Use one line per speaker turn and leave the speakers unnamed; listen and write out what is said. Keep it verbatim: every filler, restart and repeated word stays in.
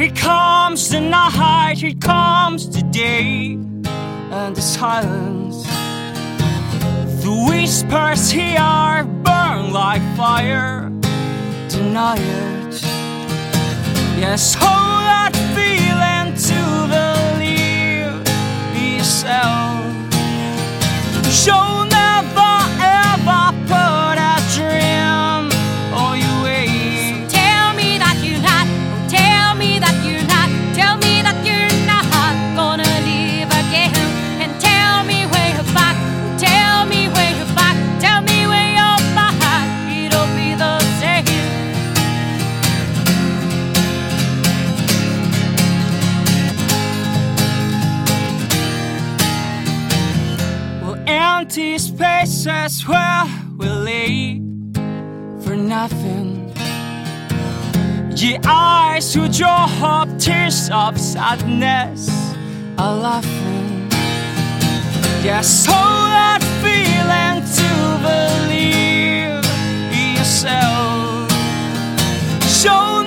Here comes the night, here comes the day, and the silence. The whispers here burn like fire. Deny it. Yes, hold that feeling to believe yourself. You'll never ever put a dream on your way.
So tell me that you're not, tell me that you're not, tell me that you're not gonna leave again. And tell me where you're back, tell me where you're back, tell me where you're back. It'll be the same.
Empty spaces where we lay for nothing. Your eyes who draw up tears of sadness are laughing. Yes, hold that feeling to believe yourself. Show